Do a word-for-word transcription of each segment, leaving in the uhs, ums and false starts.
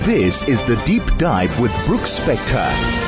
This is The Deep Dive with Brooks Spector.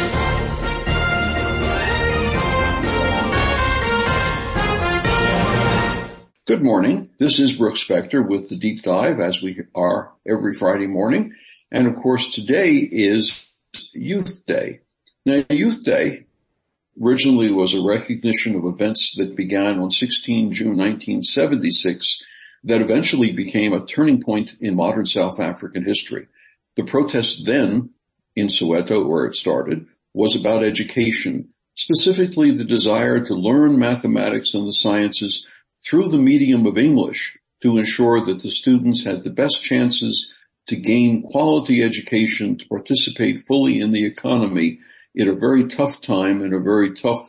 Good morning. This is Brooks Spector with The Deep Dive, as we are every Friday morning. And of course, today is Youth Day. Now, Youth Day originally was a recognition of events that began on the sixteenth of June nineteen seventy-six that eventually became a turning point in modern South African history. The protest then in Soweto, where it started, was about education, specifically the desire to learn mathematics and the sciences through the medium of English to ensure that the students had the best chances to gain quality education, to participate fully in the economy in a very tough time, in a very tough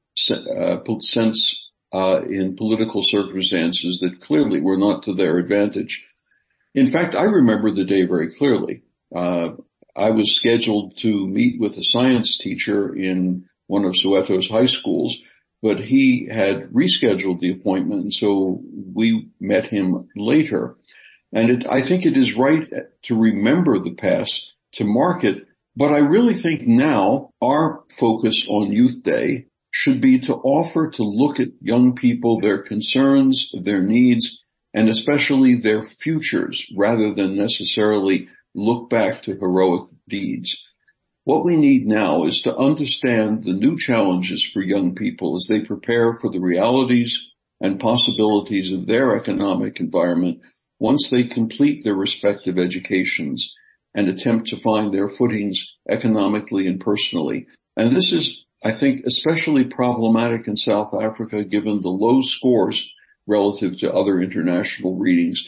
uh, sense uh, in political circumstances that clearly were not to their advantage. In fact, I remember the day very clearly. Uh, I was scheduled to meet with a science teacher in one of Soweto's high schools, but he had rescheduled the appointment, and so we met him later. And it, I think it is right to remember the past, to mark it, but I really think now our focus on Youth Day should be to offer to look at young people, their concerns, their needs, and especially their futures, rather than necessarily look back to heroic deeds. What we need now is to understand the new challenges for young people as they prepare for the realities and possibilities of their economic environment once they complete their respective educations and attempt to find their footings economically and personally. And this is, I think, especially problematic in South Africa given the low scores relative to other international readings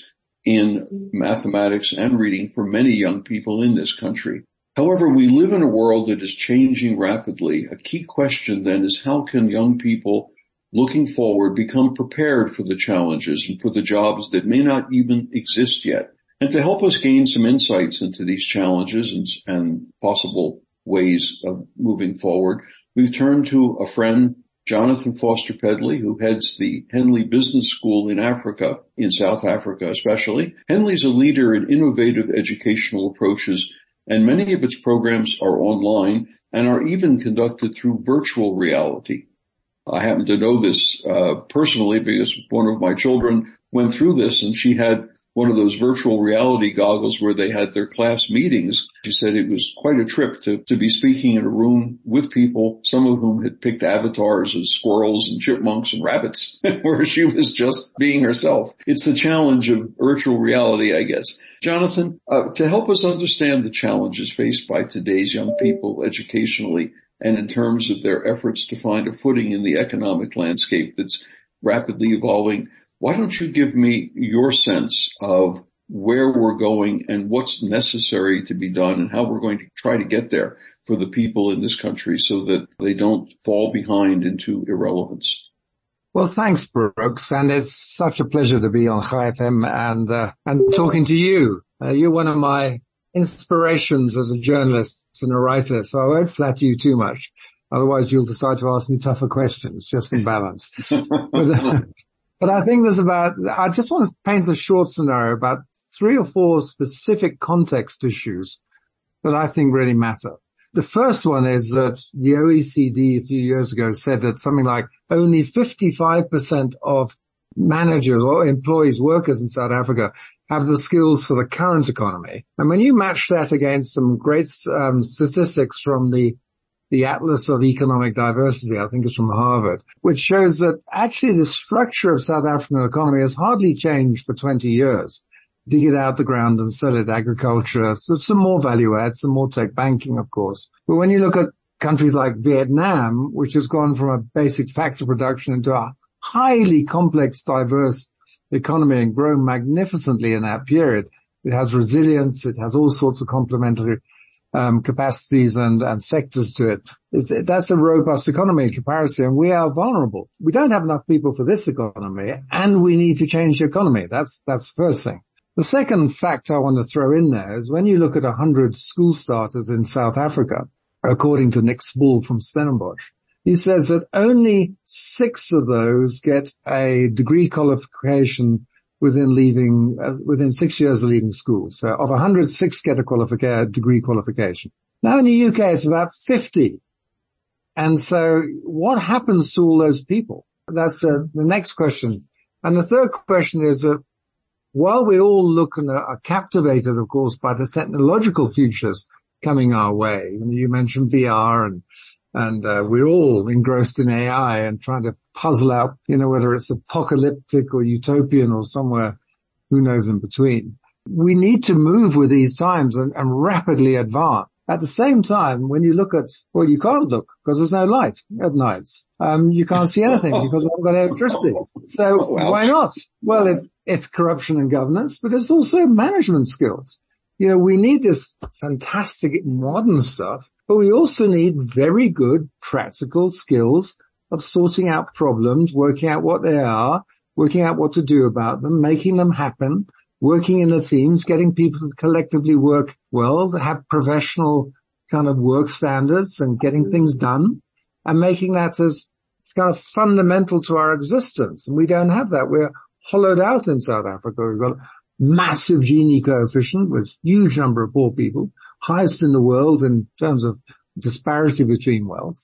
in mathematics and reading for many young people in this country. However, we live in a world that is changing rapidly. A key question then is how can young people looking forward become prepared for the challenges and for the jobs that may not even exist yet? And to help us gain some insights into these challenges and, and possible ways of moving forward, we've turned to a friend, Jonathan Foster Pedley, who heads the Henley Business School in Africa, in South Africa especially. Henley's a leader in innovative educational approaches, and many of its programs are online and are even conducted through virtual reality. I happen to know this uh, personally because one of my children went through this, and she had one of those virtual reality goggles where they had their class meetings. She said it was quite a trip to, to be speaking in a room with people, some of whom had picked avatars as squirrels and chipmunks and rabbits, where she was just being herself. It's the challenge of virtual reality, I guess. Jonathan, uh, to help us understand the challenges faced by today's young people educationally and in terms of their efforts to find a footing in the economic landscape that's rapidly evolving, why don't you give me your sense of where we're going and what's necessary to be done and how we're going to try to get there for the people in this country so that they don't fall behind into irrelevance? Well, thanks, Brooks. And it's such a pleasure to be on Chai F M and, uh, and talking to you. Uh, you're one of my inspirations as a journalist and a writer, so I won't flatter you too much. Otherwise you'll decide to ask me tougher questions, just in balance. but, uh, But I think there's about, I just want to paint a short scenario about three or four specific context issues that I think really matter. The first one is that the O E C D a few years ago said that something like only fifty-five percent of managers or employees, workers in South Africa have the skills for the current economy. And when you match that against some great um, statistics from the the Atlas of Economic Diversity, I think it's from Harvard, which shows that actually the structure of South African economy has hardly changed for twenty years. Dig it out the ground and sell it, agriculture, so some more value add, some more tech, banking, of course. But when you look at countries like Vietnam, which has gone from a basic factor production into a highly complex, diverse economy and grown magnificently in that period, it has resilience, it has all sorts of complementary Um, capacities and, and sectors to it. It's, it. That's a robust economy in comparison, and we are vulnerable. We don't have enough people for this economy, and we need to change the economy. That's, that's the first thing. The second fact I want to throw in there is when you look at one hundred school starters in South Africa, according to Nick Spool from Stellenbosch, he says that only six of those get a degree qualification within leaving, uh, within six years of leaving school. So of one hundred, six get a qualification, degree qualification. Now in the U K, it's about fifty. And so what happens to all those people? That's uh, the next question. And the third question is that while we all look and are captivated, of course, by the technological futures coming our way, you mentioned V R and And uh, we're all engrossed in A I and trying to puzzle out, you know, whether it's apocalyptic or utopian or somewhere, who knows, in between. We need to move with these times and, and rapidly advance. At the same time, when you look at, well, you can't look because there's no light at nights. Um, you can't see anything because we haven't got electricity. So oh, well. why not? Well, it's, it's corruption and governance, but it's also management skills. You know, we need this fantastic modern stuff, but we also need very good practical skills of sorting out problems, working out what they are, working out what to do about them, making them happen, working in the teams, getting people to collectively work well, to have professional kind of work standards and getting things done and making that as kind of fundamental to our existence. And we don't have that. We're hollowed out in South Africa. We've got massive Gini coefficient with huge number of poor people, highest in the world in terms of disparity between wealth.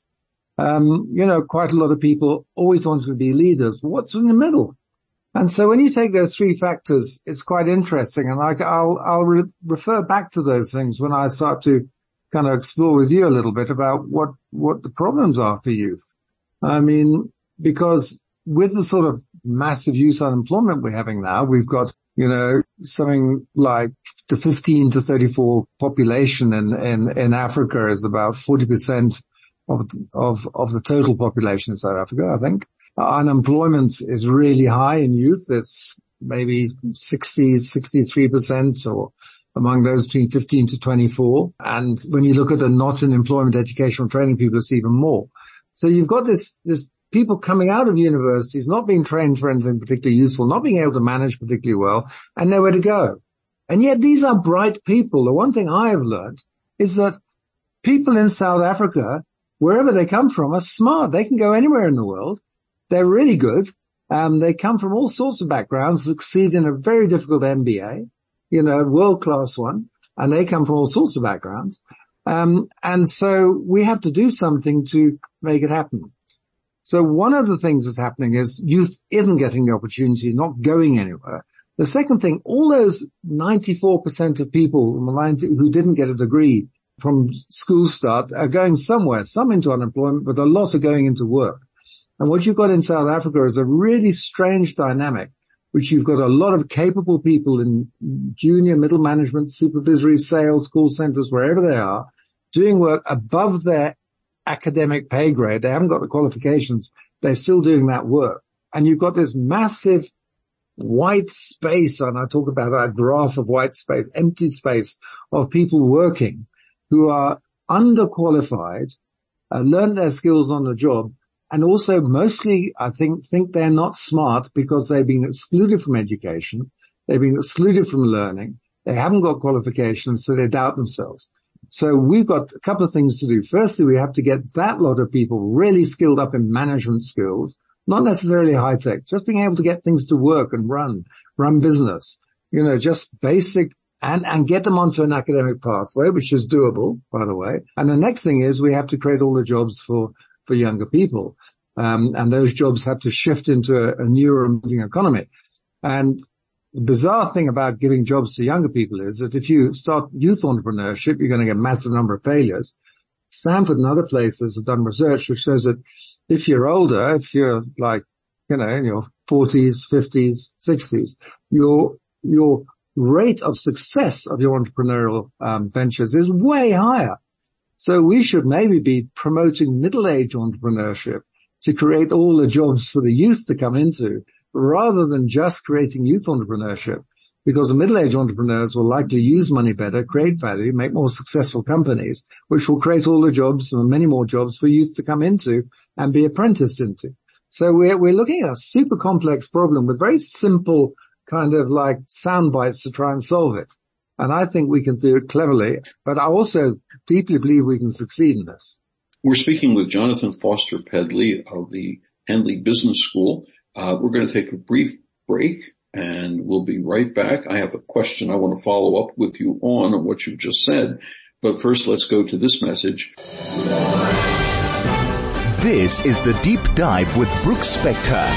Um, you know, quite a lot of people always wanted to be leaders. What's in the middle? And so when you take those three factors, it's quite interesting. And I, I'll, I'll re- refer back to those things when I start to kind of explore with you a little bit about what, what the problems are for youth. I mean, because with the sort of massive youth unemployment we're having now, we've got, you know, something like the fifteen to thirty-four population in, in, in Africa is about forty percent of, of, of the total population in South Africa, I think. Unemployment is really high in youth. It's maybe sixty, sixty-three percent or among those between fifteen to twenty-four. And when you look at the not in employment, educational training people, it's even more. So you've got this, this people coming out of universities, not being trained for anything particularly useful, not being able to manage particularly well, and nowhere to go. And yet these are bright people. The one thing I have learned is that people in South Africa, wherever they come from, are smart. They can go anywhere in the world. They're really good. Um, they come from all sorts of backgrounds, succeed in a very difficult M B A, you know, world-class one, and they come from all sorts of backgrounds. Um, and so we have to do something to make it happen. So one of the things that's happening is youth isn't getting the opportunity, not going anywhere. The second thing, all those ninety-four percent of people who didn't get a degree from school start are going somewhere, some into unemployment, but a lot are going into work. And what you've got in South Africa is a really strange dynamic, which you've got a lot of capable people in junior, middle management, supervisory, sales, call centers, wherever they are, doing work above their academic pay grade. They haven't got the qualifications. They're still doing that work. And you've got this massive white space, and I talk about a graph of white space, empty space of people working who are underqualified, uh, learn their skills on the job, and also mostly, I think, think they're not smart because they've been excluded from education. They've been excluded from learning. They haven't got qualifications, so they doubt themselves. So we've got a couple of things to do. Firstly, we have to get that lot of people really skilled up in management skills, not necessarily high tech, just being able to get things to work and run, run business, you know, just basic and, and get them onto an academic pathway, which is doable, by the way. And the next thing is we have to create all the jobs for for younger people. Um, and those jobs have to shift into a, a newer moving economy. And the bizarre thing about giving jobs to younger people is that if you start youth entrepreneurship, you're going to get a massive number of failures. Stanford and other places have done research which shows that if you're older, if you're like, you know, in your forties, fifties, sixties, your, your rate of success of your entrepreneurial um, ventures is way higher. So we should maybe be promoting middle-age entrepreneurship to create all the jobs for the youth to come into, rather than just creating youth entrepreneurship, because the middle-age entrepreneurs will likely use money better, create value, make more successful companies, which will create all the jobs and many more jobs for youth to come into and be apprenticed into. So we're, we're looking at a super complex problem with very simple kind of like sound bites to try and solve it. And I think we can do it cleverly, but I also deeply believe we can succeed in this. We're speaking with Jonathan Foster Pedley of the Henley Business School. Uh, we're going to take a brief break, and we'll be right back. I have a question I want to follow up with you on, on what you've just said. But first, let's go to this message. This is the Deep Dive with Brooks Spector.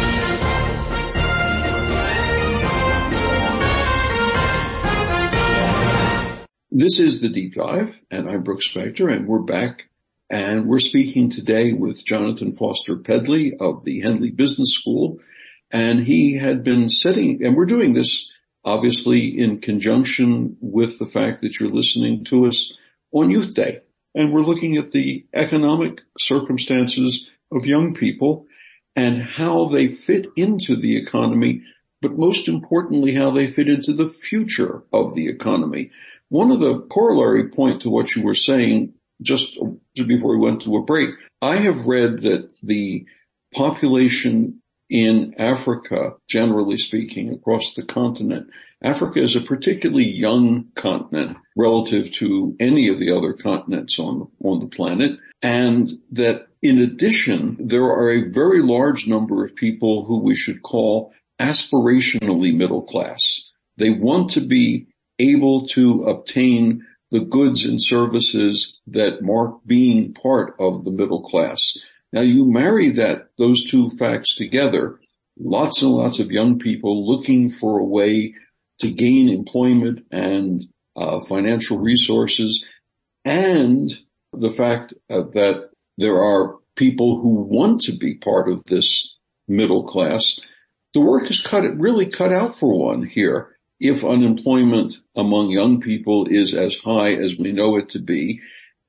This is the Deep Dive, and I'm Brooks Spector, and we're back. And we're speaking today with Jonathan Foster Pedley of the Henley Business School. And he had been setting, and we're doing this obviously in conjunction with the fact that you're listening to us on Youth Day. And we're looking at the economic circumstances of young people and how they fit into the economy, but most importantly, how they fit into the future of the economy. One of the corollary point to what you were saying just before we went to a break, I have read that the population in Africa, generally speaking, across the continent, Africa is a particularly young continent relative to any of the other continents on, on the planet, and that in addition, there are a very large number of people who we should call aspirationally middle class. They want to be able to obtain the goods and services that mark being part of the middle class. Now you marry that, those two facts together, lots and lots of young people looking for a way to gain employment and uh, financial resources, and the fact uh, that there are people who want to be part of this middle class. The work is cut, really cut out for one here. If unemployment among young people is as high as we know it to be,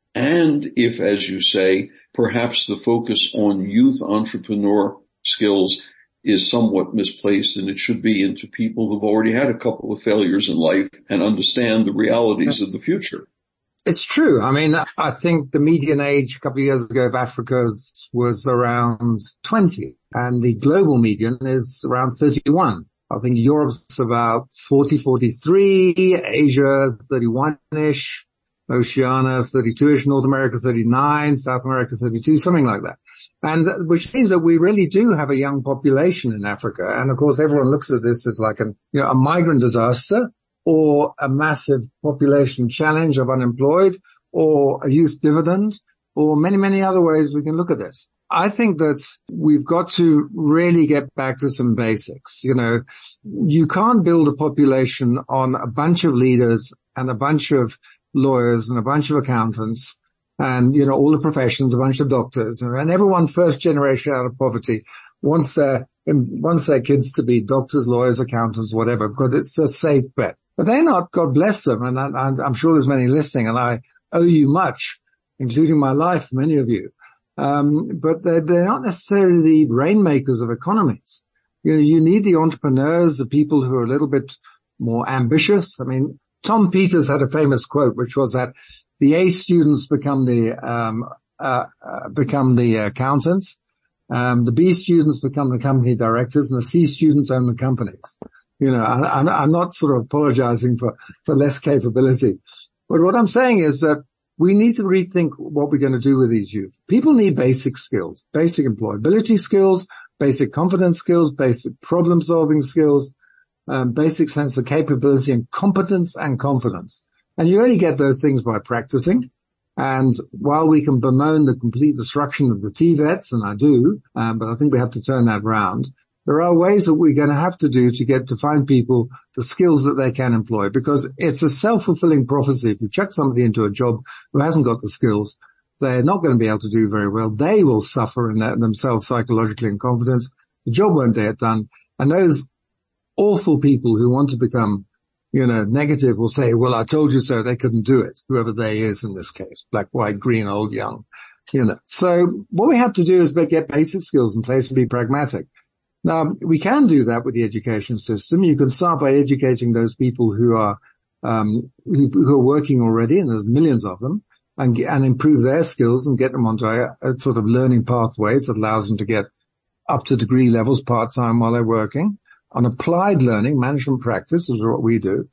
and if, as you say, perhaps the focus on youth entrepreneur skills is somewhat misplaced and it should be into people who've already had a couple of failures in life and understand the realities of the future. It's true. I mean, I think the median age a couple of years ago of Africa was around twenty, and the global median is around thirty-one. I think Europe's about forty, forty-three, Asia thirty-one-ish, Oceania thirty-two-ish, North America thirty-nine, South America thirty-two, something like that. And which means that we really do have a young population in Africa. And of course, everyone looks at this as like a, you know, a migrant disaster or a massive population challenge of unemployed or a youth dividend or many, many other ways we can look at this. I think that we've got to really get back to some basics. You know, you can't build a population on a bunch of leaders and a bunch of lawyers and a bunch of accountants and, you know, all the professions, a bunch of doctors, and everyone first generation out of poverty wants their, wants their kids to be doctors, lawyers, accountants, whatever, because it's a safe bet. But they're not, God bless them, and I, I'm sure there's many listening, and I owe you much, including my life, many of you. Um, but they're, they're not necessarily the rainmakers of economies. You know, you need the entrepreneurs, the people who are a little bit more ambitious. I mean, Tom Peters had a famous quote, which was that the A students become the, um, uh, uh become the accountants, um, the B students become the company directors, and the C students own the companies. You know, I, I'm, I'm not sort of apologizing for, for less capability. But what I'm saying is that we need to rethink what we're going to do with these youth. People need basic skills, basic employability skills, basic confidence skills, basic problem-solving skills, um, basic sense of capability and competence and confidence. And you only get those things by practicing. And while we can bemoan the complete destruction of the T VETs, and I do, um, but I think we have to turn that round, there are ways that we're going to have to do to get to find people the skills that they can employ, because it's a self-fulfilling prophecy. If you chuck somebody into a job who hasn't got the skills, they're not going to be able to do very well. They will suffer in that themselves psychologically and confidence. The job won't get done. And those awful people who want to become, you know, negative will say, well, I told you so. They couldn't do it. Whoever they is in this case, black, white, green, old, young, you know. So what we have to do is get basic skills in place and be pragmatic. Now, we can do that with the education system. You can start by educating those people who are, um, who, who are working already, and there's millions of them, and, and improve their skills and get them onto a, a sort of learning pathways that allows them to get up to degree levels part-time while they're working. On applied learning, management practice is what we do.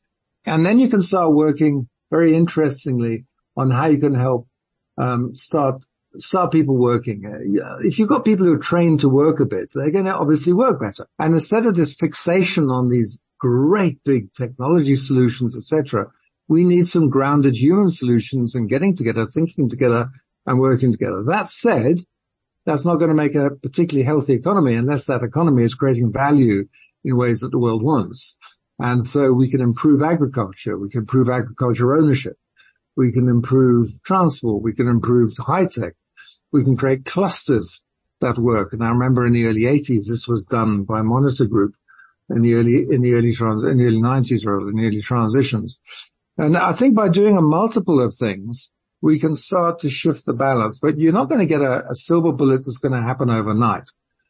And then you can start working very interestingly on how you can help, um, start start people working. If you've got people who are trained to work a bit, they're going to obviously work better. And instead of this fixation on these great big technology solutions, et cetera, we need some grounded human solutions and getting together, thinking together and working together. That said, that's not going to make a particularly healthy economy unless that economy is creating value in ways that the world wants. And so we can improve agriculture. We can improve agriculture ownership. We can improve transport. We can improve high tech. We can create clusters that work. And I remember in the early eighties, this was done by Monitor Group in the early, in the early trans, in the early nineties, rather, in the early transitions. And I think by doing a multiple of things, we can start to shift the balance, but you're not going to get a, a silver bullet that's going to happen overnight.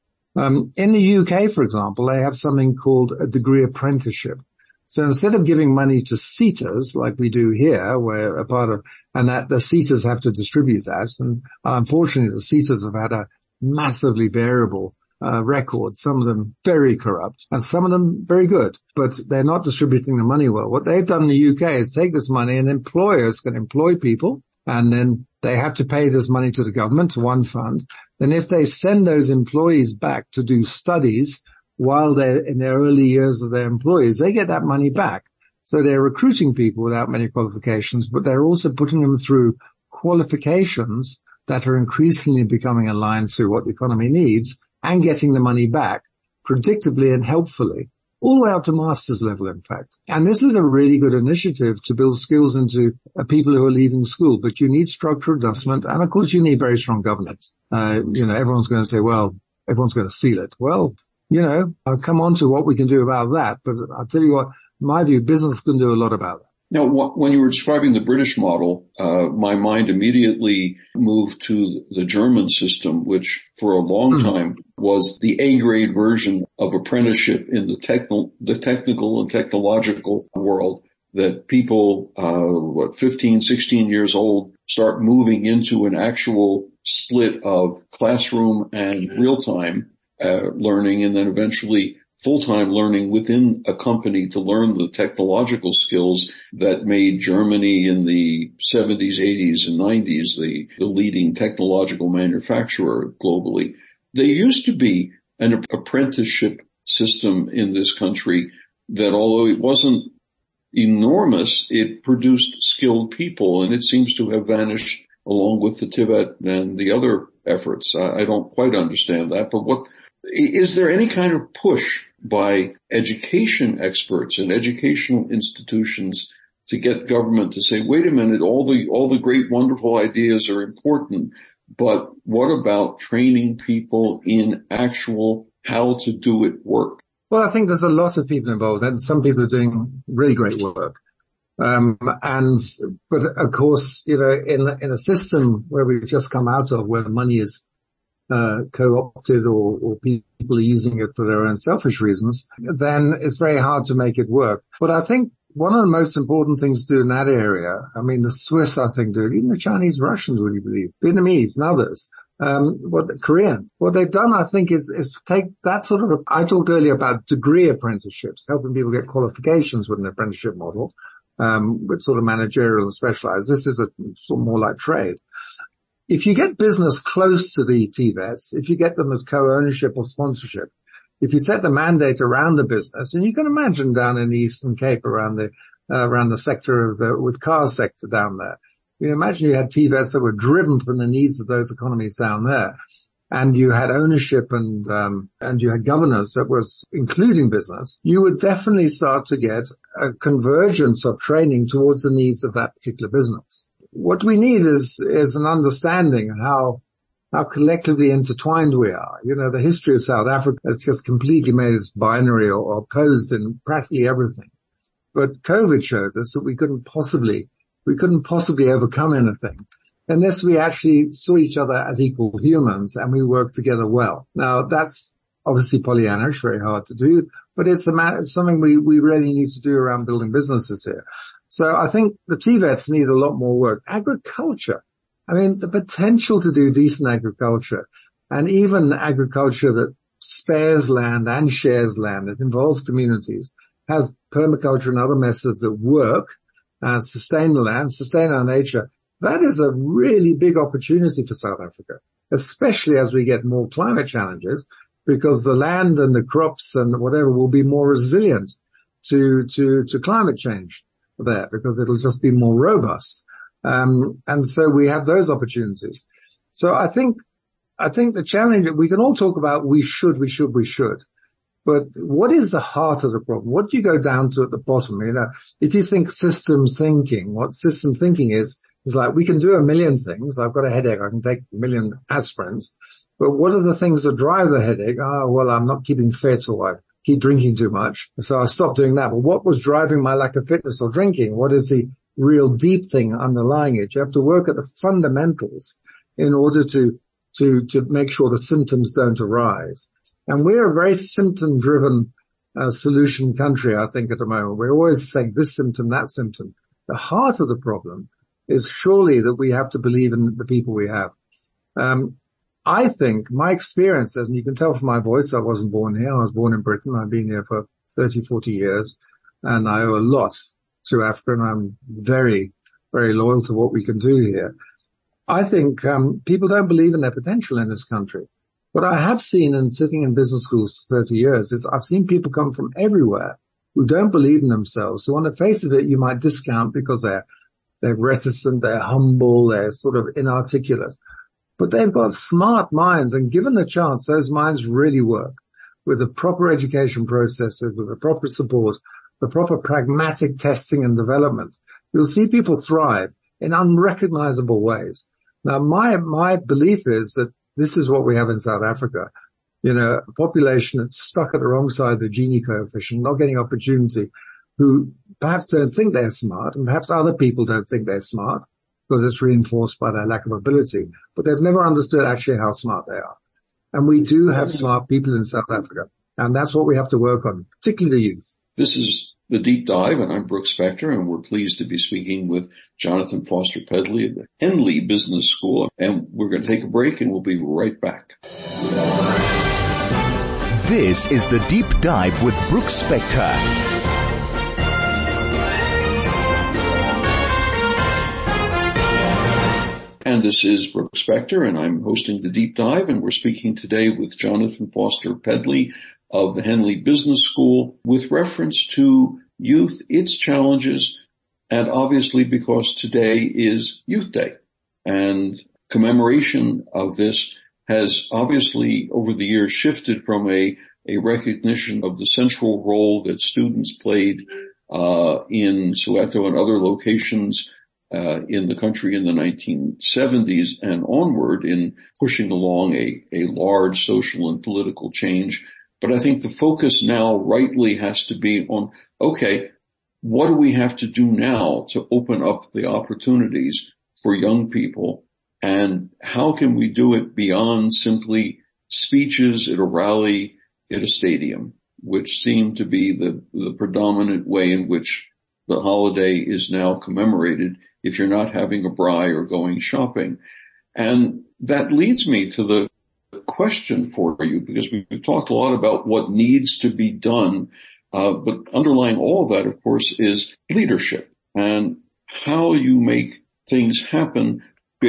Um, in the U K, for example, they have something called a degree apprenticeship. So instead of giving money to seaters like we do here, where a part of, and that the seaters have to distribute that, and unfortunately the seaters have had a massively variable uh, record, some of them very corrupt, and some of them very good, but they're not distributing the money well. What they've done in the U K is take this money, and employers can employ people, and then they have to pay this money to the government, to one fund. Then if they send those employees back to do studies while they're in their early years of their employees, they get that money back. So they're recruiting people without many qualifications, but they're also putting them through qualifications that are increasingly becoming aligned to what the economy needs and getting the money back predictably and helpfully, all the way up to master's level, in fact. And this is a really good initiative to build skills into uh, people who are leaving school. But you need structural adjustment, and of course you need very strong governance. Uh, you know, everyone's going to say, well, everyone's going to steal it. Well, you know, I'll come on to what we can do about that. But I'll tell you what, in my view, business can do a lot about that. Now, when you were describing the British model, uh, my mind immediately moved to the German system, which for a long mm. time was the A-grade version of apprenticeship in the, techno- the technical and technological world, that people, uh, what, fifteen, sixteen years old start moving into an actual split of classroom and real-time uh, learning, and then eventually full-time learning within a company to learn the technological skills that made Germany in the seventies, eighties, and nineties the, the leading technological manufacturer globally. There used to be an apprenticeship system in this country that, although it wasn't enormous, it produced skilled people, and it seems to have vanished along with the Tibet and the other efforts. I, I don't quite understand that, but what, is there any kind of push by education experts and educational institutions to get government to say, wait a minute, all the, all the great, wonderful ideas are important, but what about training people in actual how to do it work? Well, I think there's a lot of people involved, and some people are doing really great work. Um, and, but of course, you know, in, in a system where we've just come out of, where money is Uh, co-opted or, or people are using it for their own selfish reasons, then it's very hard to make it work. But I think one of the most important things to do in that area, I mean, the Swiss, I think, do it, even the Chinese, Russians, would you believe, Vietnamese and others, um, what the Korean, what they've done, I think, is, is take that sort of, I talked earlier about degree apprenticeships, helping people get qualifications with an apprenticeship model, um, with sort of managerial and specialized. This is a sort of more like trade. If you get business close to the T VETs, if you get them as co-ownership or sponsorship, if you set the mandate around the business, and you can imagine down in the Eastern Cape around the, uh, around the sector of the, with car sector down there, you know, imagine you had T VETs that were driven from the needs of those economies down there, and you had ownership and, um, and you had governance that was including business, you would definitely start to get a convergence of training towards the needs of that particular business. What we need is, is an understanding of how, how collectively intertwined we are. You know, the history of South Africa has just completely made us binary or, or opposed in practically everything. But COVID showed us that we couldn't possibly, we couldn't possibly overcome anything unless we actually saw each other as equal humans and we worked together well. Now, that's obviously Pollyannish, very hard to do, but it's a matter, it's something we, we really need to do around building businesses here. So I think the T VETs need a lot more work. Agriculture. I mean, the potential to do decent agriculture, and even agriculture that spares land and shares land, it involves communities, has permaculture and other methods that work, uh, sustain the land, sustain our nature, that is a really big opportunity for South Africa, especially as we get more climate challenges, because the land and the crops and whatever will be more resilient to, to, to climate change there, because it'll just be more robust. Um, and so we have those opportunities. So I think, I think the challenge, we can all talk about we should, we should, we should. But what is the heart of the problem? What do you go down to at the bottom? You know, if you think systems thinking, what system thinking is, is like, we can do a million things. I've got a headache. I can take a million aspirins. But what are the things that drive the headache? Oh, well, I'm not keeping fit, or I keep drinking too much, so I stopped doing that. But what was driving my lack of fitness or drinking? What is the real deep thing underlying it? You have to work at the fundamentals in order to, to, to make sure the symptoms don't arise. And we're a very symptom-driven uh, solution country, I think, at the moment. We're always saying this symptom, that symptom. The heart of the problem is surely that we have to believe in the people we have. Um, I think my experience, and you can tell from my voice, I wasn't born here. I was born in Britain. I've been here for thirty, forty years, and I owe a lot to Africa, and I'm very, very loyal to what we can do here. I think um, people don't believe in their potential in this country. What I have seen in sitting in business schools for thirty years is I've seen people come from everywhere who don't believe in themselves, who on the face of it you might discount because they're they're reticent, they're humble, they're sort of inarticulate. But they've got smart minds, and given the chance, those minds really work with the proper education processes, with the proper support, the proper pragmatic testing and development. You'll see people thrive in unrecognizable ways. Now, my my belief is that this is what we have in South Africa. You know, a population that's stuck at the wrong side of the Gini coefficient, not getting opportunity, who perhaps don't think they're smart, and perhaps other people don't think they're smart because it's reinforced by their lack of ability, but they've never understood actually how smart they are. And we do have smart people in South Africa, and that's what we have to work on, particularly the youth. This is The Deep Dive, and I'm Brooks Spector, and we're pleased to be speaking with Jonathan Foster Pedley of the Henley Business School. And we're going to take a break, and we'll be right back. This is The Deep Dive with Brooks Spector. And this is Brooks Spector, and I'm hosting The Deep Dive, and we're speaking today with Jonathan Foster Pedley of the Henley Business School with reference to youth, its challenges, and obviously because today is Youth Day. And commemoration of this has obviously over the years shifted from a, a recognition of the central role that students played uh in Soweto and other locations uh in the country in the nineteen seventies and onward in pushing along a, a large social and political change. But I think the focus now rightly has to be on, okay, what do we have to do now to open up the opportunities for young people? And how can we do it beyond simply speeches at a rally at a stadium, which seem to be the, the predominant way in which the holiday is now commemorated if you're not having a braai or going shopping. And that leads me to the question for you, because we've talked a lot about what needs to be done, uh, but underlying all of that, of course, is leadership and how you make things happen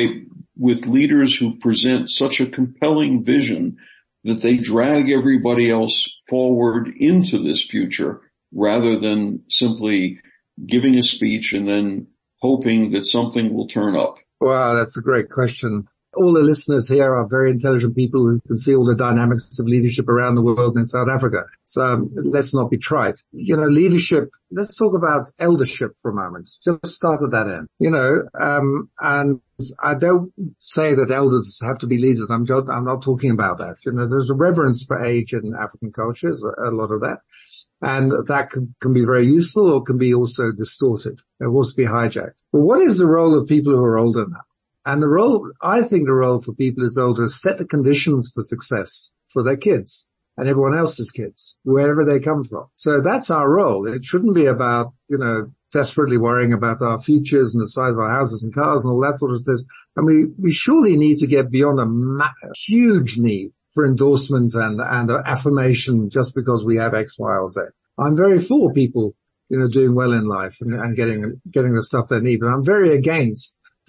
with leaders who present such a compelling vision that they drag everybody else forward into this future rather than simply giving a speech and then hoping that something will turn up. Wow, that's a great question. All the listeners here are very intelligent people who can see all the dynamics of leadership around the world in South Africa. So um, let's not be trite. You know, leadership, let's talk about eldership for a moment. Just start at that end. You know, um, and I don't say that elders have to be leaders. I'm, just, I'm not talking about that. You know, there's a reverence for age in African cultures, a, a lot of that. And that can, can be very useful or can be also distorted. It will also be hijacked. But what is the role of people who are older now? And the role, I think the role for people who's older is set the conditions for success for their kids and everyone else's kids, wherever they come from. So that's our role. It shouldn't be about, you know, desperately worrying about our futures and the size of our houses and cars and all that sort of stuff. And we, we surely need to get beyond a ma- huge need for endorsement and, and affirmation just because we have X, Y, or Z. I'm very for people, you know, doing well in life and, and getting, getting the stuff they need, but I'm very against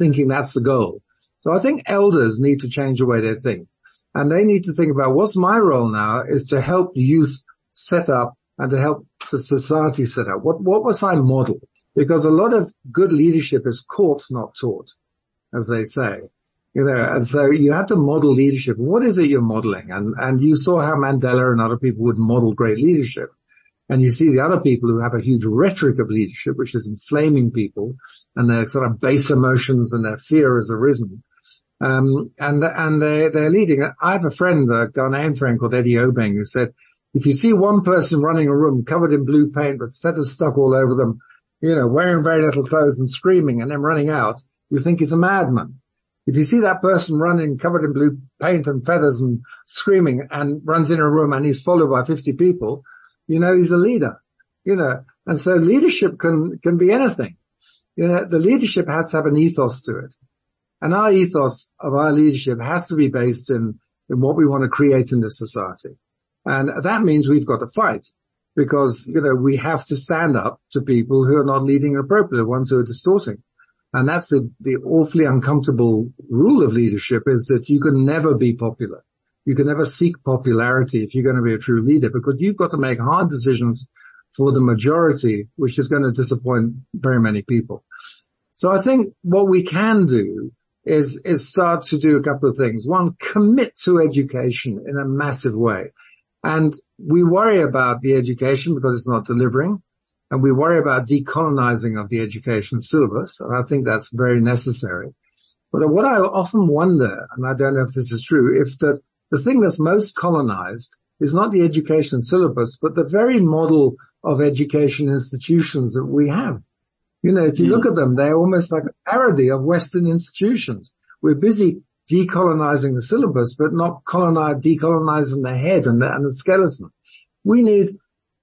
thinking that's the goal. So I think elders need to change the way they think. And they need to think about what's my role now is to help youth set up and to help the society set up. What, what was I model? Because a lot of good leadership is caught, not taught, as they say. You know, and so you have to model leadership. What is it you're modeling? And, and you saw how Mandela and other people would model great leadership. And you see the other people who have a huge rhetoric of leadership, which is inflaming people, and their sort of base emotions and their fear has arisen. Um, and, and they, they're leading. I have a friend, a Ghanaian friend called Eddie Obeng, who said, if you see one person running a room covered in blue paint with feathers stuck all over them, you know, wearing very little clothes and screaming and then running out, you think he's a madman. If you see that person running covered in blue paint and feathers and screaming and runs in a room and he's followed by fifty people, you know he's a leader, you know. And so leadership can, can be anything. You know, the leadership has to have an ethos to it. And our ethos of our leadership has to be based in, in what we want to create in this society. And that means we've got to fight because, you know, we have to stand up to people who are not leading appropriately, ones who are distorting. And that's the, the awfully uncomfortable rule of leadership is that you can never be popular. You can never seek popularity if you're going to be a true leader because you've got to make hard decisions for the majority, which is going to disappoint very many people. So I think what we can do is, is start to do a couple of things. One, commit to education in a massive way. And we worry about the education because it's not delivering. And we worry about decolonizing of the education syllabus. And I think that's very necessary. But what I often wonder, and I don't know if this is true, if that the thing that's most colonized is not the education syllabus, but the very model of education institutions that we have. You know, if you look at them, they're almost like a parody of Western institutions. We're busy decolonizing the syllabus, but not colonize, decolonizing the head and the, and the skeleton. We need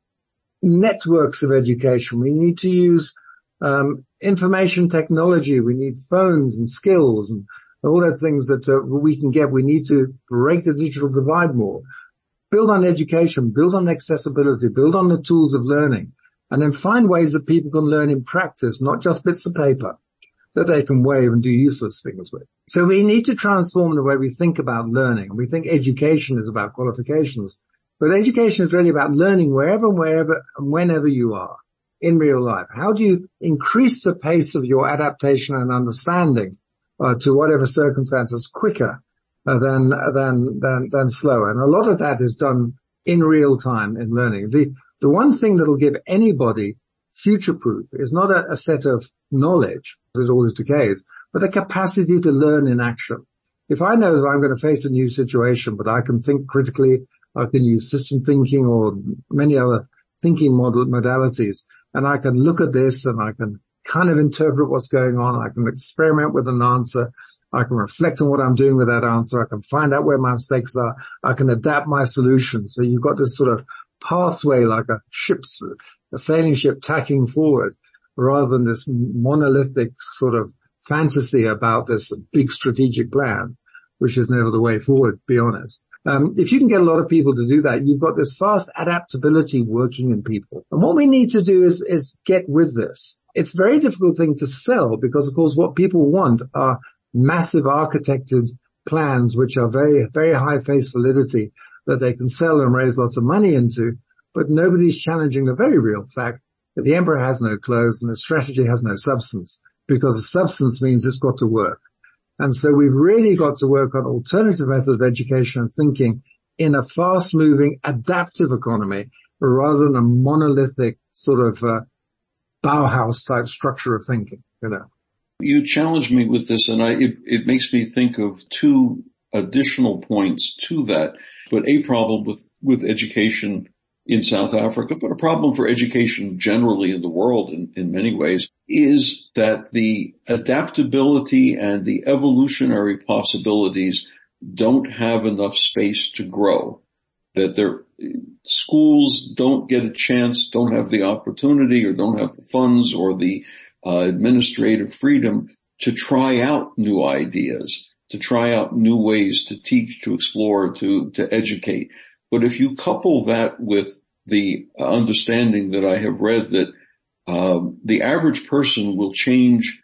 networks of education. We need to use um information technology. We need phones and skills and all the things that uh, we can get. We need to break the digital divide more. Build on education, build on accessibility, build on the tools of learning, and then find ways that people can learn in practice, not just bits of paper that they can wave and do useless things with. So we need to transform the way we think about learning. We think education is about qualifications, but education is really about learning wherever, wherever, and whenever you are in real life. How do you increase the pace of your adaptation and understanding uh, to whatever circumstances quicker uh, than, than, than, than slower? And a lot of that is done in real time in learning. The, the one thing that'll give anybody future-proof is not a, a set of knowledge, as it always decays, but the capacity to learn in action. If I know that I'm going to face a new situation, but I can think critically, I can use system thinking or many other thinking model modalities, and I can look at this and I can kind of interpret what's going on. I can experiment with an answer. I can reflect on what I'm doing with that answer. I can find out where my mistakes are. I can adapt my solution. So you've got this sort of pathway like a ship's, a sailing ship tacking forward rather than this monolithic sort of fantasy about this big strategic plan, which is never the way forward, be honest. Um, if you can get a lot of people to do that, you've got this fast adaptability working in people. And what we need to do is, is get with this. It's a very difficult thing to sell because, of course, what people want are massive architected plans which are very, very high face validity that they can sell and raise lots of money into. But nobody's challenging the very real fact that the emperor has no clothes and the strategy has no substance, because the substance means it's got to work. And so we've really got to work on alternative methods of education and thinking in a fast-moving, adaptive economy rather than a monolithic sort of uh, Bauhaus-type structure of thinking, you know. You challenged me with this, and I, it, it makes me think of two additional points to that. But a problem with, with education in South Africa, but a problem for education generally in the world in, in many ways, is that the adaptability and the evolutionary possibilities don't have enough space to grow. That their schools don't get a chance, don't have the opportunity, or don't have the funds or the uh, administrative freedom to try out new ideas, to try out new ways to teach, to explore, to, to educate. But if you couple that with the understanding that I have read that uh, the average person will change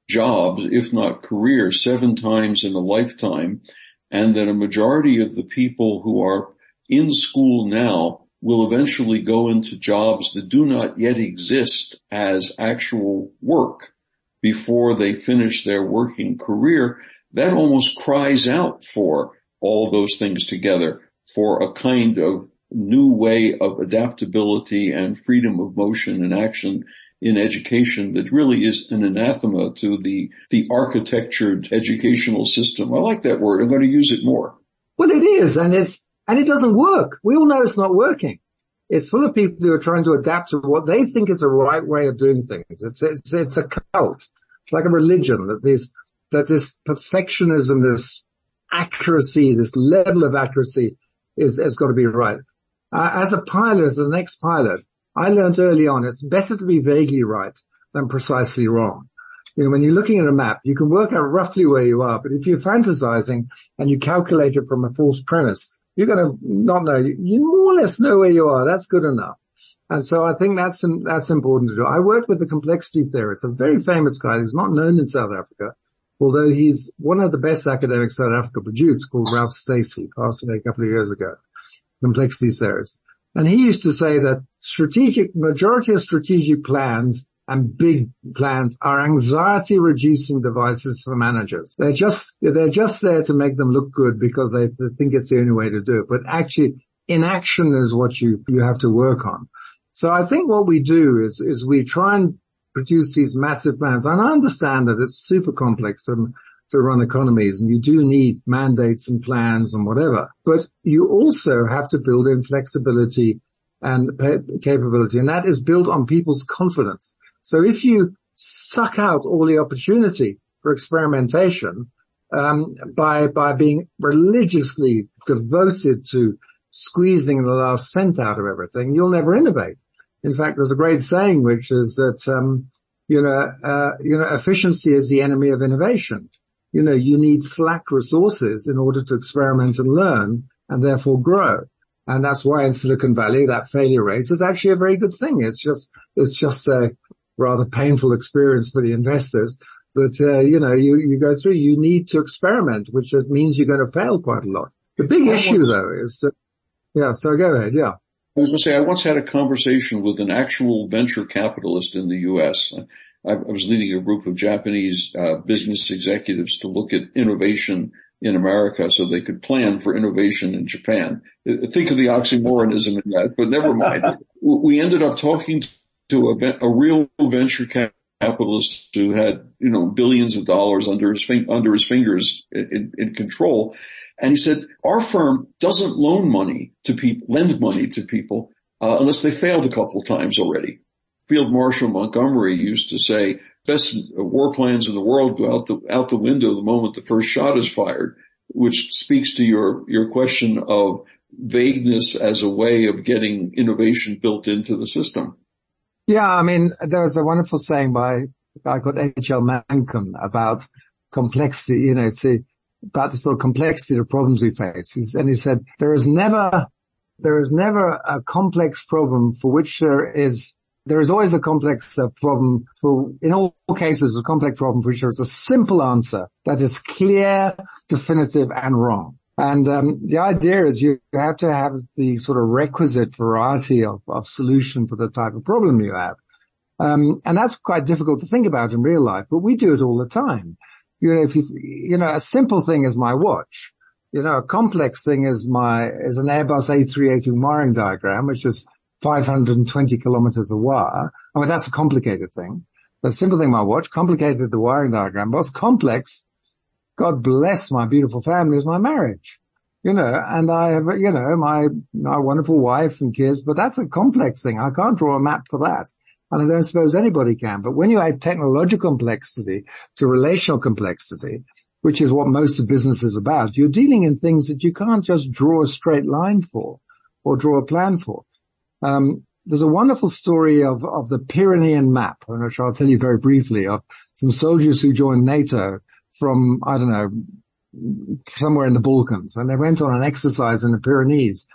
jobs, if not careers, seven times in a lifetime, and that a majority of the people who are in school now will eventually go into jobs that do not yet exist as actual work before they finish their working career, that almost cries out for all those things together, for a kind of new way of adaptability and freedom of motion and action in education that really is an anathema to the, the architectured educational system. I like that word. I'm going to use it more. Well, it is, and it's, and it doesn't work. We all know it's not working. It's full of people who are trying to adapt to what they think is the right way of doing things. It's, it's, it's a cult. It's like a religion that this, that this perfectionism, this accuracy, this level of accuracy is, has got to be right. Uh, as a pilot, as an ex-pilot, I learned early on it's better to be vaguely right than precisely wrong. You know, when you're looking at a map, you can work out roughly where you are, but if you're fantasizing and you calculate it from a false premise, you're going to not know. You more or less know where you are. That's good enough. And so I think that's that's important to do. I worked with the complexity theorist, a very famous guy who's not known in South Africa, although he's one of the best academics South Africa produced, called Ralph Stacey, passed away a couple of years ago, complexity theorist. And he used to say that strategic, majority of strategic plans and big plans are anxiety reducing devices for managers. They're just, they're just there to make them look good because they, they think it's the only way to do it. But actually inaction is what you, you have to work on. So I think what we do is, is we try and produce these massive plans. And I understand that it's super complex to, to run economies and you do need mandates and plans and whatever. But you also have to build in flexibility and capability. And that is built on people's confidence. So if you suck out all the opportunity for experimentation, um, by, by being religiously devoted to squeezing the last cent out of everything, you'll never innovate. In fact, there's a great saying, which is that, um, you know, uh, you know, efficiency is the enemy of innovation. You know, you need slack resources in order to experiment and learn and therefore grow. And that's why in Silicon Valley, that failure rate is actually a very good thing. It's just, it's just a rather painful experience for the investors that, uh, you know, you, you go through, you need to experiment, which means you're going to fail quite a lot. The big issue though is that, yeah, so go ahead. Yeah. I was going to say, I once had a conversation with an actual venture capitalist in the U S. I, I was leading a group of Japanese uh, business executives to look at innovation in America so they could plan for innovation in Japan. Think of the oxymoronism in that, but never mind. We ended up talking to a, a real venture capitalist who had, you know, billions of dollars under his, under his fingers in, in control. And he said, our firm doesn't loan money to people, lend money to people, uh, unless they failed a couple of times already. Field Marshal Montgomery used to say, best war plans in the world go out the, out the window the moment the first shot is fired, which speaks to your, your question of vagueness as a way of getting innovation built into the system. Yeah, I mean, there was a wonderful saying by a guy called H L Mencken about complexity, you know, see, about the sort of complexity of problems we face. He's, and he said, there is never, there is never a complex problem for which there is, there is always a complex uh, problem for, in all cases, a complex problem for which there is a simple answer that is clear, definitive, and wrong. And um, the idea is you have to have the sort of requisite variety of, of solution for the type of problem you have. Um, and that's quite difficult to think about in real life, but we do it all the time. You know, if you, you know, a simple thing is my watch. You know, a complex thing is my, is an Airbus A three eighty wiring diagram, which is five hundred twenty kilometers of wire. I mean, that's a complicated thing. The simple thing, my watch, complicated the wiring diagram. What's complex, God bless my beautiful family, is my marriage. You know, and I have, you know, my, my wonderful wife and kids, but that's a complex thing. I can't draw a map for that. And I don't suppose anybody can. But when you add technological complexity to relational complexity, which is what most of business is about, you're dealing in things that you can't just draw a straight line for or draw a plan for. Um, there's a wonderful story of, of the Pyrenean map, which I'll tell you very briefly, of some soldiers who joined NATO from, I don't know, somewhere in the Balkans. And they went on an exercise in the Pyrenees.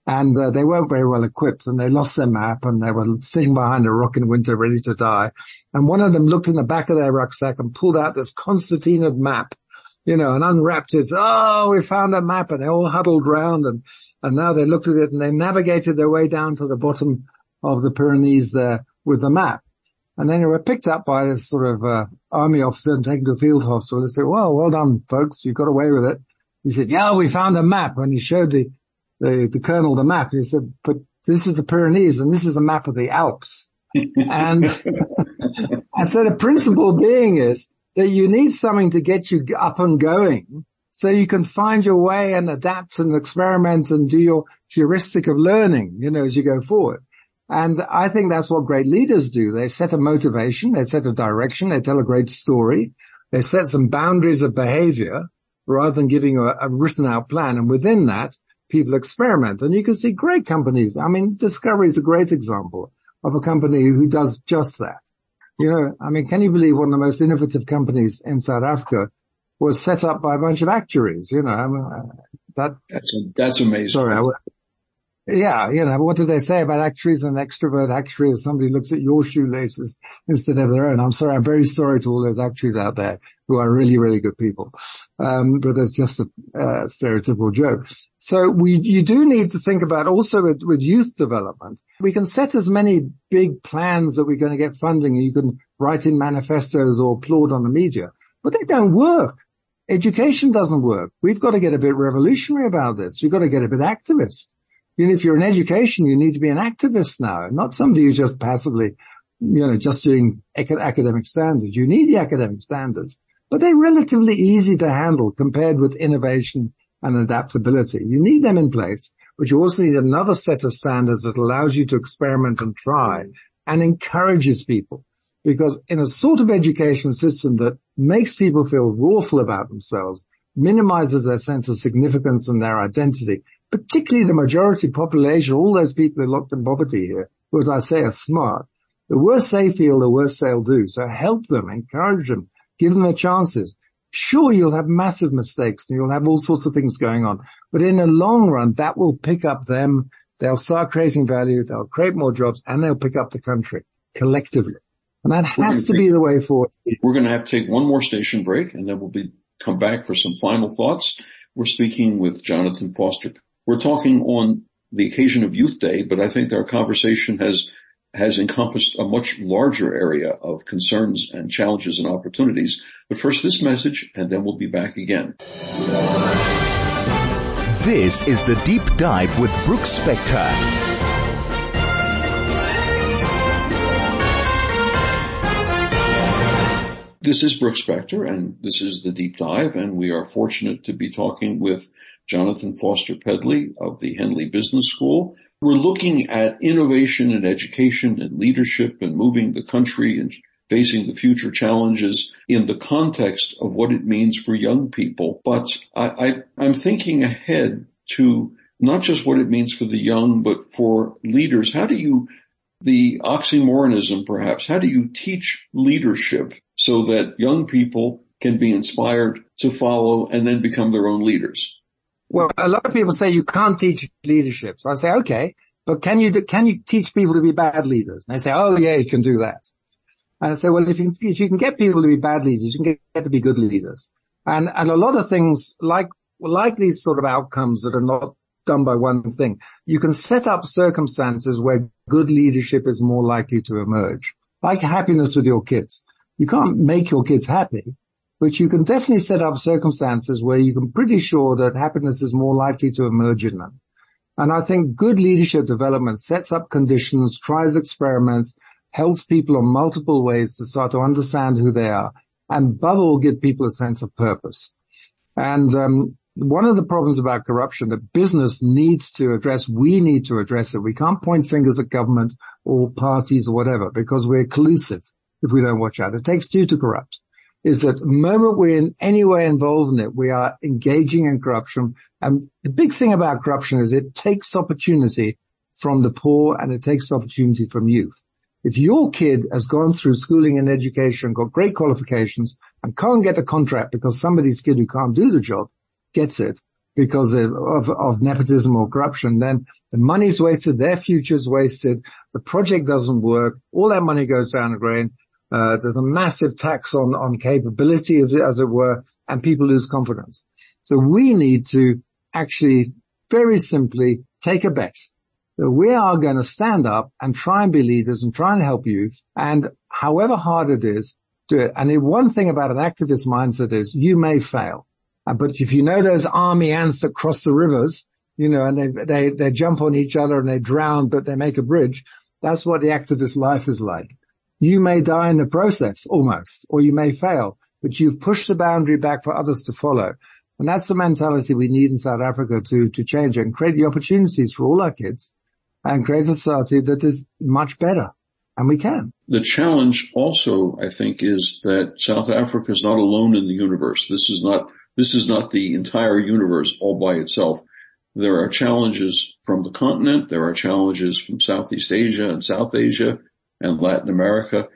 And uh, they weren't very well equipped, and they lost their map, and they were sitting behind a rock in winter ready to die. And one of them looked in the back of their rucksack and pulled out this concertina map, you know, and unwrapped it. Oh, we found a map, and they all huddled round, and, and now they looked at it, and they navigated their way down to the bottom of the Pyrenees there with the map. And then they were picked up by this sort of uh, army officer and taken to a field hospital. They said, well, well done, folks, you got away with it. He said, yeah, we found a map, and he showed the The, the colonel the map. He said, but this is the Pyrenees and this is a map of the Alps. and, and so the principle being is that you need something to get you up and going so you can find your way and adapt and experiment and do your heuristic of learning, you know, as you go forward. And I think that's what great leaders do. They set a motivation, they set a direction, they tell a great story, they set some boundaries of behavior rather than giving a, a written out plan. And within that, people experiment. And you can see great companies. I mean, Discovery is a great example of a company who does just that. You know, I mean, can you believe one of the most innovative companies in South Africa was set up by a bunch of actuaries? You know, I mean, that, that's, that's amazing. Sorry. I, yeah, you know, what do they say about actuaries? An extrovert actuary is somebody who looks at your shoelaces instead of their own. I'm sorry. I'm very sorry to all those actuaries out there who are really, really good people. Um, but it's just a uh, stereotypical joke. So we, you do need to think about also with, with youth development. We can set as many big plans that we're going to get funding, and you can write in manifestos or applaud on the media, but they don't work. Education doesn't work. We've got to get a bit revolutionary about this. We've got to get a bit activist. You know, if you're in education, you need to be an activist now, not somebody who's just passively, you know, just doing academic standards. You need the academic standards, but they're relatively easy to handle compared with innovation and adaptability. You need them in place, but you also need another set of standards that allows you to experiment and try and encourages people. Because in a sort of education system that makes people feel awful about themselves, minimizes their sense of significance and their identity, particularly the majority population, all those people who are locked in poverty here, who, as I say, are smart, the worse they feel, the worse they'll do. So help them, encourage them, give them their chances. Sure, you'll have massive mistakes and you'll have all sorts of things going on, but in the long run, that will pick up them. They'll start creating value, they'll create more jobs, and they'll pick up the country collectively. And that has to be the way forward. We're going to have to take one more station break, and then we'll be come back for some final thoughts. We're speaking with Jonathan Foster. We're talking on the occasion of Youth Day, but I think our conversation has has encompassed a much larger area of concerns and challenges and opportunities. But first this message, and then we'll be back again. This is The Deep Dive with Brooks Spector. This is Brooks Spector, and this is The Deep Dive, and we are fortunate to be talking with Jonathan Foster Pedley of the Henley Business School. We're looking at innovation in education and leadership and moving the country and facing the future challenges in the context of what it means for young people. But I, I, I'm thinking ahead to not just what it means for the young, but for leaders. How do you, the oxymoronism perhaps, how do you teach leadership so that young people can be inspired to follow and then become their own leaders? Well, a lot of people say you can't teach leadership. So I say, okay, but can you, can you teach people to be bad leaders? And they say, oh yeah, you can do that. And I say, well, if you, if you can get people to be bad leaders, you can get, get to be good leaders. And, and a lot of things like, like these sort of outcomes that are not done by one thing, you can set up circumstances where good leadership is more likely to emerge. Like happiness with your kids. You can't make your kids happy, but you can definitely set up circumstances where you can pretty sure that happiness is more likely to emerge in them. And I think good leadership development sets up conditions, tries experiments, helps people on multiple ways to start to understand who they are, and above all, give people a sense of purpose. And um one of the problems about corruption that business needs to address, we need to address it. We can't point fingers at government or parties or whatever because we're collusive if we don't watch out. It takes two to corrupt. Is that the moment we're in any way involved in it, we are engaging in corruption. And the big thing about corruption is it takes opportunity from the poor and it takes opportunity from youth. If your kid has gone through schooling and education, got great qualifications, and can't get a contract because somebody's kid who can't do the job gets it, because of, of, of nepotism or corruption, then the money's wasted, their future's wasted, the project doesn't work, all that money goes down the drain, uh, there's a massive tax on, on capability, as it were, and people lose confidence. So we need to actually very simply take a bet that we are going to stand up and try and be leaders and try and help youth, and however hard it is, do it. And the one thing about an activist mindset is you may fail. But if you know those army ants that cross the rivers, you know, and they, they, they jump on each other and they drown, but they make a bridge, that's what the activist life is like. You may die in the process almost, or you may fail, but you've pushed the boundary back for others to follow. And that's the mentality we need in South Africa to, to change and create the opportunities for all our kids and create a society that is much better. And we can. The challenge also, I think, is that South Africa is not alone in the universe. This is not This is not the entire universe all by itself. There are challenges from the continent. There are challenges from Southeast Asia and South Asia and Latin America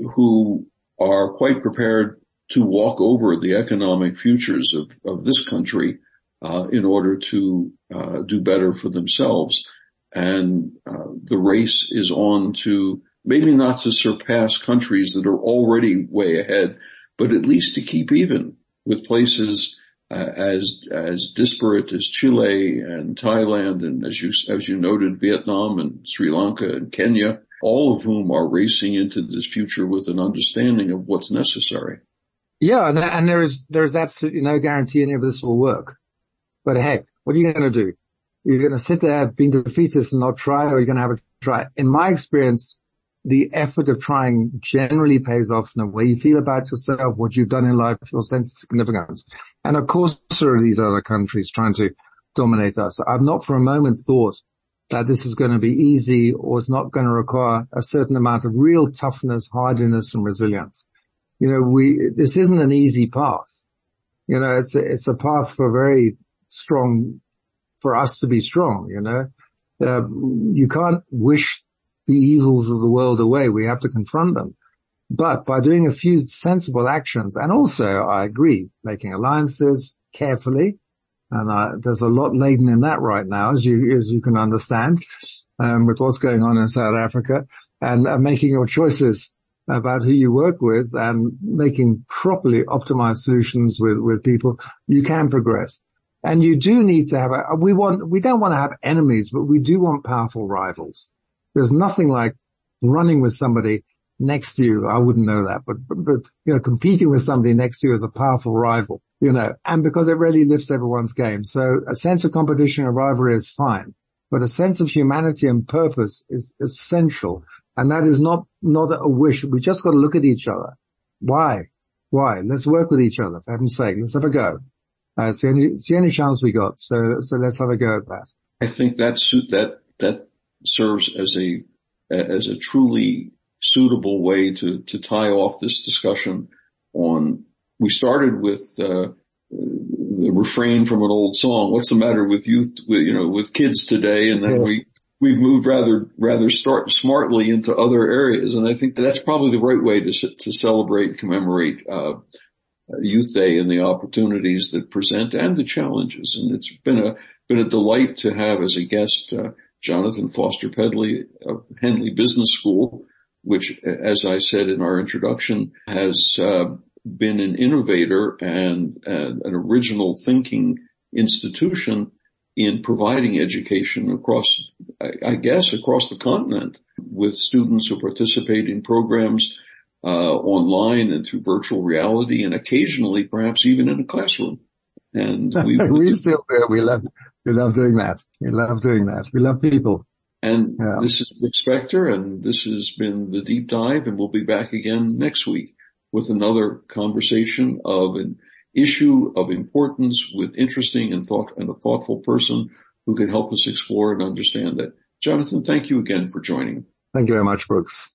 who are quite prepared to walk over the economic futures of, of this country uh, in order to uh, do better for themselves. And uh, the race is on to maybe not to surpass countries that are already way ahead, but at least to keep even with places uh, as as disparate as Chile and Thailand and, as you as you noted, Vietnam and Sri Lanka and Kenya, all of whom are racing into this future with an understanding of what's necessary. Yeah, and, and there is there is absolutely no guarantee any of this will work. But heck, what are you going to do? You're going to sit there being defeatist and not try, or you're going to have a try? In my experience, the effort of trying generally pays off in the way you feel about yourself, what you've done in life, your sense of significance. And of course, there are these other countries trying to dominate us. I've not for a moment thought that this is going to be easy or it's not going to require a certain amount of real toughness, hardiness, and resilience. You know, we, this isn't an easy path. You know, it's a, it's a path for very strong, for us to be strong, you know. Uh, you can't wish the evils of the world away. We have to confront them. But by doing a few sensible actions, and also, I agree, making alliances carefully, and uh, there's a lot laden in that right now, as you as you can understand, um, with what's going on in South Africa, and uh, making your choices about who you work with and making properly optimized solutions with with people, you can progress. And you do need to have a, we want, we don't want to have enemies, but we do want powerful rivals. There's nothing like running with somebody next to you. I wouldn't know that, but, but, but, you know, competing with somebody next to you as a powerful rival, you know, and because it really lifts everyone's game. So a sense of competition and rivalry is fine, but a sense of humanity and purpose is essential. And that is not, not a wish. We just got to look at each other. Why? Why? Let's work with each other, for heaven's sake. Let's have a go. Uh, it's the only, it's the only chance we got. So, so let's have a go at that. I think that suit, that, that serves as a, as a truly suitable way to, to tie off this discussion on, we started with, uh, the refrain from an old song, what's the matter with youth, with, you know, with kids today? And then yeah. we, we've moved rather, rather start smartly into other areas. And I think that's probably the right way to, to celebrate, commemorate, uh, Youth Day and the opportunities that present and the challenges. And it's been a, been a delight to have as a guest, uh, Jonathan Foster Pedley of Henley Business School, which, as I said in our introduction, has, uh, been an innovator and, and an original thinking institution in providing education across, I, I guess, across the continent with students who participate in programs Uh, online and through virtual reality, and occasionally perhaps even in a classroom. And we, we still do. We love, we love doing that. We love doing that. We love people. And yeah. This is Brooks Spector, and this has been the Deep Dive, and we'll be back again next week with another conversation of an issue of importance with interesting and thought and a thoughtful person who can help us explore and understand it. Jonathan, thank you again for joining. Thank you very much, Brooks.